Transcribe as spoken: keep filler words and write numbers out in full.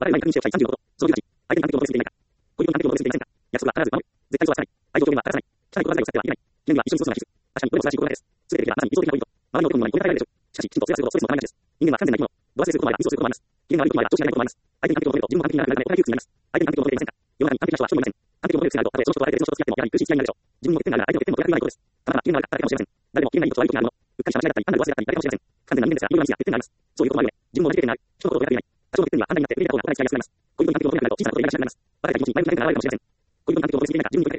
我々に確認しておきたいさんじゅうごこと。そのじゅうはち、相手に関係を求めすぎていないか。恋人に関係を求めすぎていませんか。約束は必ず守る。絶対にそうはさない。愛情表現は荒らさない。汚い言葉遣いを使ってはいけない。記念には一緒に過ごすのが必須。確かにこれも素晴らしい心がけです。すべてできればまさに理想的な恋人。周りの男には超えられるでしょう。しかし、きちんと制圧するほどストレスもたまらないのです。人間は不完全な生き物。度忘れすることもあればミスをすることもあります。機嫌が悪いこともあれば調子がないこともあります。相手に関係を求めると自分も完璧にならなくなるので、お互い窮屈になります。相手に関係を求めていませんか。世の中に完璧な人は一人もいません。完璧を求める癖があると、たとえその人と相手別の人と付き合ってもやはり苦しい付き合いになるでしょう。自分も欠点があるが相手の欠点も逆にないことです。たまたま機嫌が悪かっただけかもしれません。誰も機嫌がいいことと悪いことがあるもの。うっかりした間違いだったり、単なる忘れだったり、誰かもしれません。不完全な人間ですが、いろいろなミスや欠点があります。そういうこともあるので、自分も同じ欠点がある。人のことをやっていない。多少の欠点には反対になって、無理な方がお互い付き合いやすくなります。恋人に関係を求めなくなると、小さなことでいらっしゃいます。バレたり気持ちに前向きながられるかもしれません。恋人に関係を求めすぎていないか、自分に